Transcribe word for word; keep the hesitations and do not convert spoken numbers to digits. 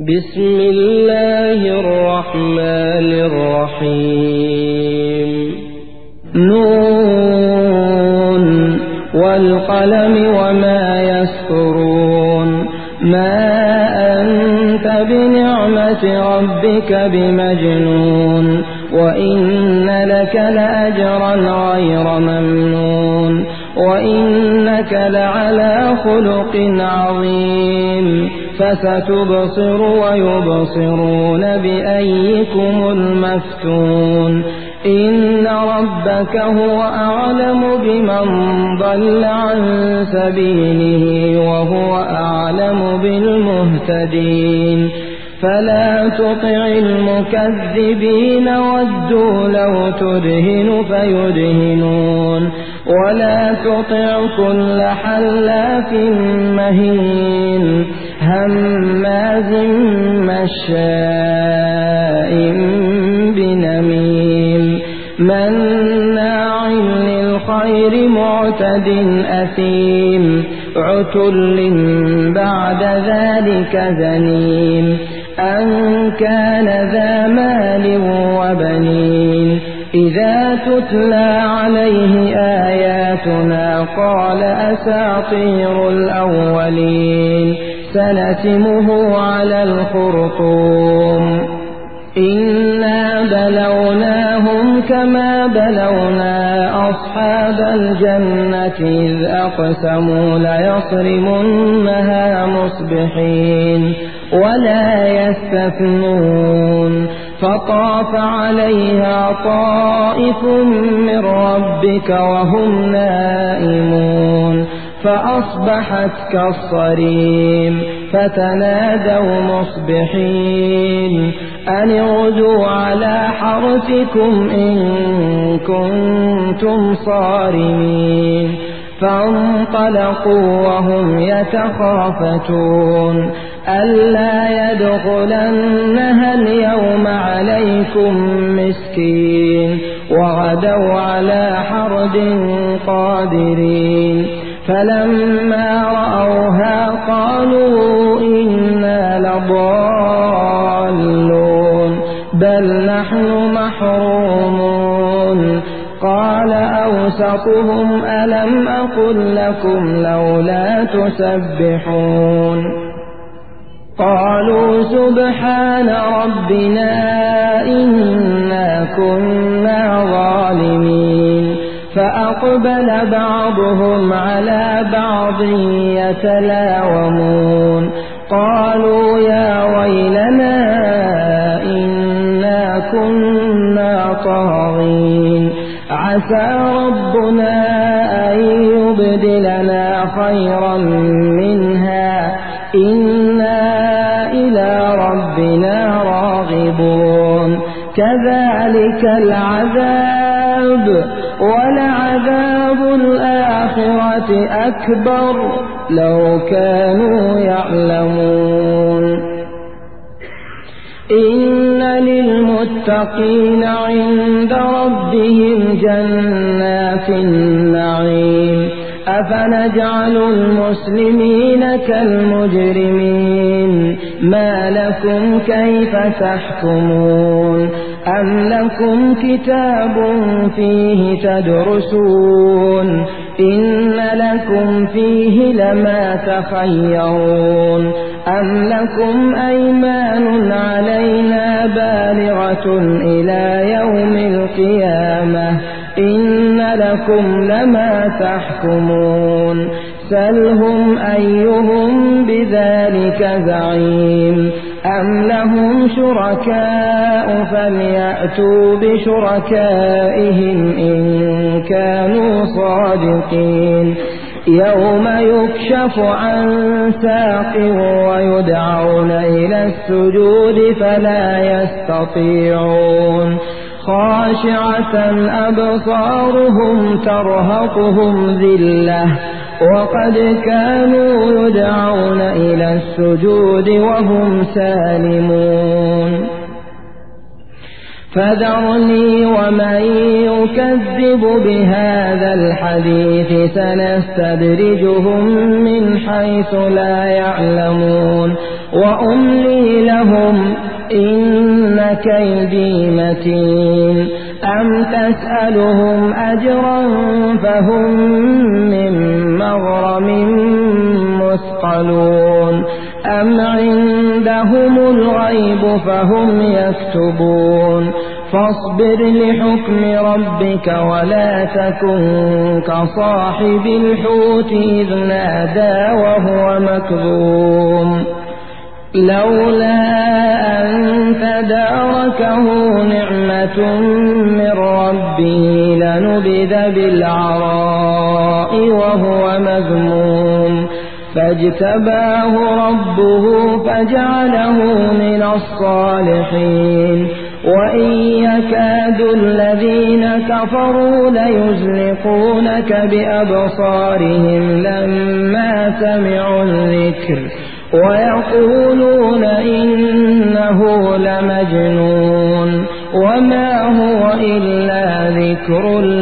بسم الله الرحمن الرحيم نون والقلم وما يسطرون ما أنت بنعمة ربك بمجنون وإن لك لأجرا غير ممنون وإنك لعلى خلق عظيم فستبصر ويبصرون بأيكم المفتون إن ربك هو أعلم بمن ضل عن سبيله وهو أعلم بالمهتدين فلا تطع المكذبين ودوا لو تدهن فيدهنون ولا تطع كل حلاف مهين هماز مشاء بنميم مناع للخير معتد أثيم عتل بعد ذلك زنيم أن كان ذا مال وبنين إذا تتلى عليه آياتنا قال أساطير الأولين سنتمه على الخرطوم إنا بلوناهم كما بلونا أصحاب الجنة إذ أقسموا ليصرمنها مصبحين ولا يستثنون فطاف عليها طائف من ربك وهم نائمون فأصبحت كالصريم فتنادوا مصبحين أن اغدوا على حرثكم إن كنتم صارمين فانطلقوا وهم يتخافتون ألا يدخلنها اليوم عليكم مسكين وغدوا على حرد قادرين فلما رأوها قالوا إنا لضالون بل نحن محرومون قال أوسطهم ألم أقل لكم لولا تسبحون قالوا سبحان ربنا إنا كنا ظالمين فأقبل بعضهم على بعض يتلاومون قالوا يا ويلنا إنا كنا طاغين عسى ربنا أن يبدلنا خيرا منها إنا إلى ربنا راغبون كذلك العذاب ولعذاب الآخرة أكبر لو كانوا يعلمون إن للمتقين عند ربهم جنات النعيم أفنجعل المسلمين كالمجرمين ما لكم كيف تحكمون أم لكم كتاب فيه تدرسون إن لكم فيه لما تخيرون أم لكم أيمان علينا بالغة إلى يوم القيامة إن لكم لما تحكمون سلهم أيهم بذلك زعيم أم لهم شركاء فليأتوا بشركائهم إن كانوا صادقين يوم يكشف عن ساق ويدعون إلى السجود فلا يستطيعون خاشعة أبصارهم ترهقهم ذلة وقد كانوا يدعون إلى السجود وهم سالمون فذرني ومن يكذب بهذا الحديث سنستدرجهم من حيث لا يعلمون وأملي لهم إن كيدي متين أم تسألهم أجرا فهم من مغرم مثقلون أم عندهم الغيب فهم يكتبون فاصبر لحكم ربك ولا تكن كصاحب الحوت إذ نادى وهو مكظوم لولا أن تداركه نعمة من ربه لنبذ بالعراء وهو مذموم فاجتباه ربه فجعله من الصالحين وإن يكاد الذين كفروا ليزلقونك بأبصارهم لما سمعوا الذكر ويقولون إنه لمجنون وما هو إلا ذكر